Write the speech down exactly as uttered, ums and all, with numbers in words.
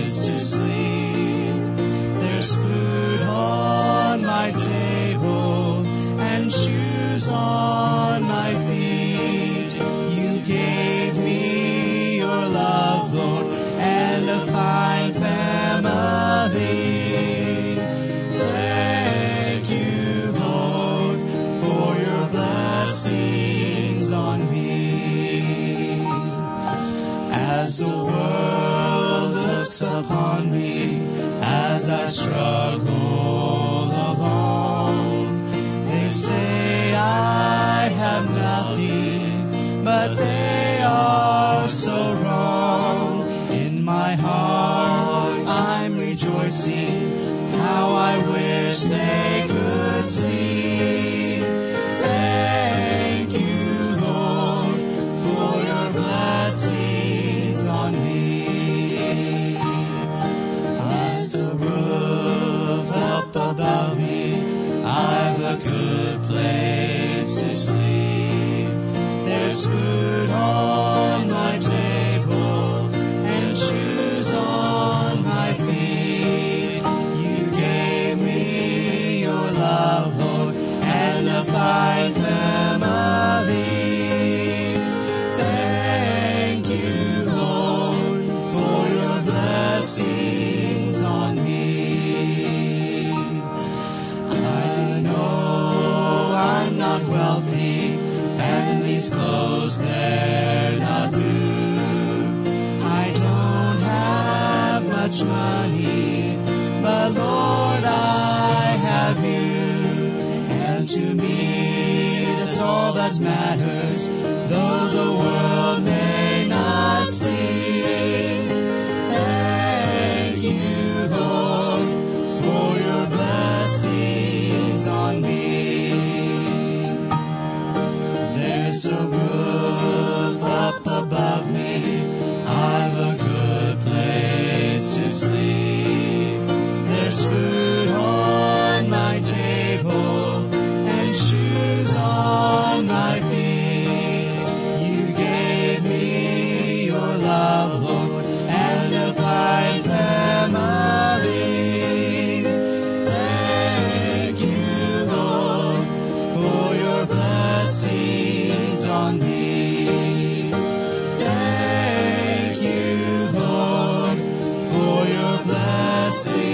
place to sleep. There's food on my table and shoes on my feet. You gave me your love, Lord, and a fine family. Thank you, Lord, for your blessings on me. As the world looks upon me, as I struggle alone, they say I have nothing, but they are so wrong. In my heart I'm rejoicing, how I wish they could see. Thank you, Lord, for your blessings on me. As the roof up above me, I've a good place to sleep. There's food on my table and shoes on my feet. You gave me your love, Lord, and a fine family. Thank you, Lord, for your blessings on me. I know I'm not wealthy, and these clothes, they're not due. I don't have much money, but Lord, I have you. And to me, that's all that matters, though the world may not see. Thank you, Lord, for your blessings on me. There's a roof up above me, I've a good place to sleep. There's food on my table and shoes on my feet. You gave me your love, Lord, and a fine family. Thank you, Lord, for your blessings on me. Thank you, Lord, for your blessings.